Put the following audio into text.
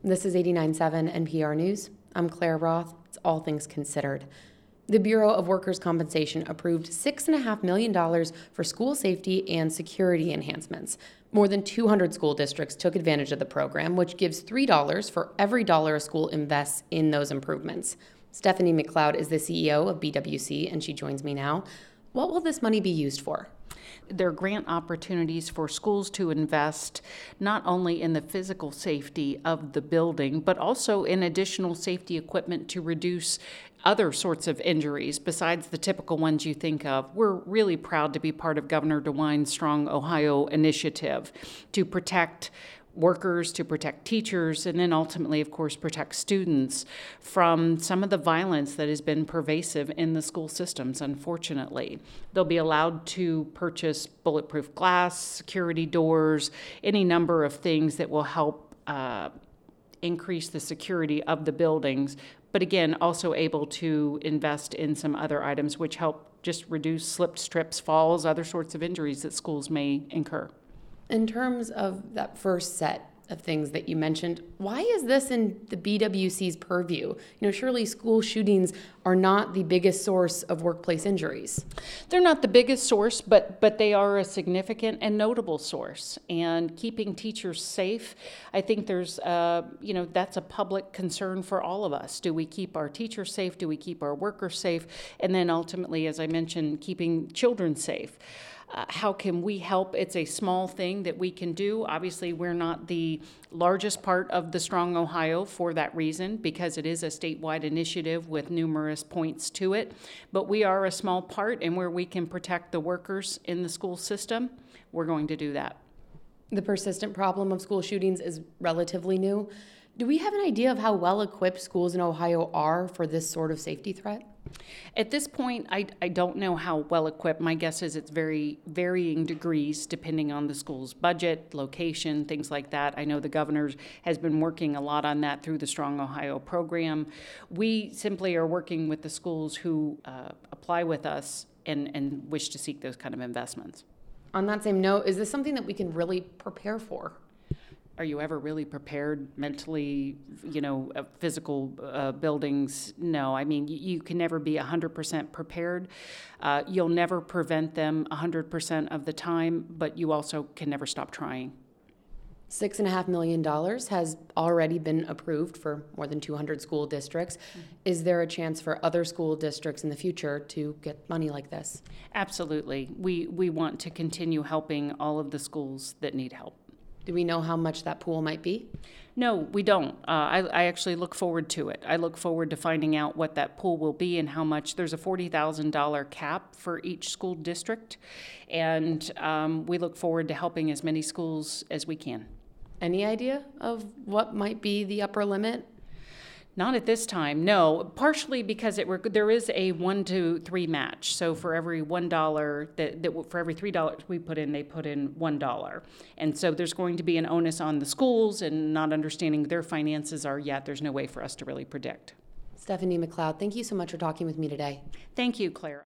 This is 89.7 NPR News. I'm Claire Roth. It's All Things Considered. The Bureau of Workers' Compensation approved $6.5 million for school safety and security enhancements. More than 200 school districts took advantage of the program, which gives $3 for every dollar a school invests in those improvements. Stephanie McLeod is the CEO of BWC, and she joins me now. What will this money be used for? There are grant opportunities for schools to invest not only in the physical safety of the building, but also in additional safety equipment to reduce other sorts of injuries besides the typical ones you think of. We're really proud to be part of Governor DeWine's Strong Ohio initiative to protect workers, to protect teachers, and then ultimately, of course, protect students from some of the violence that has been pervasive in the school systems, unfortunately. They'll be allowed to purchase bulletproof glass, security doors, any number of things that will help increase the security of the buildings, but again, also able to invest in some other items which help just reduce slips, trips, falls, other sorts of injuries that schools may incur. In terms of that first set of things that you mentioned, why is this in the BWC's purview? Surely school shootings are not the biggest source of workplace injuries. They're not the biggest source, but they are a significant and notable source. And keeping teachers safe, I think there's, that's a public concern for all of us. Do we keep our teachers safe? Do we keep our workers safe? And then ultimately, as I mentioned, keeping children safe. How can we help? It's a small thing that we can do. Obviously, we're not the largest part of the Strong Ohio for that reason, because it is a statewide initiative with numerous points to it. But we are a small part, and where we can protect the workers in the school system, we're going to do that. The persistent problem of school shootings is relatively new. Do we have an idea of how well-equipped schools in Ohio are for this sort of safety threat? At this point, I don't know how well equipped. My guess is it's very varying degrees depending on the school's budget, location, things like that. I know the governor has been working a lot on that through the Strong Ohio program. We simply are working with the schools who apply with us and wish to seek those kind of investments. On that same note, is this something that we can really prepare for? Are you ever really prepared mentally, physical buildings? No, I mean, you can never be 100% prepared. You'll never prevent them 100% of the time, but you also can never stop trying. $6.5 million has already been approved for more than 200 school districts. Mm-hmm. Is there a chance for other school districts in the future to get money like this? Absolutely. We want to continue helping all of the schools that need help. Do we know how much that pool might be? No, we don't. I actually look forward to it. I look forward to finding out what that pool will be and how much. There's a $40,000 cap for each school district, and we look forward to helping as many schools as we can. Any idea of what might be the upper limit? Not at this time, no. Partially because there is a 1 to 3 match. So for every $1 for every $3 we put in, they put in $1. And so there's going to be an onus on the schools, and not understanding their finances are yet. There's no way for us to really predict. Stephanie McLeod, thank you so much for talking with me today. Thank you, Claire.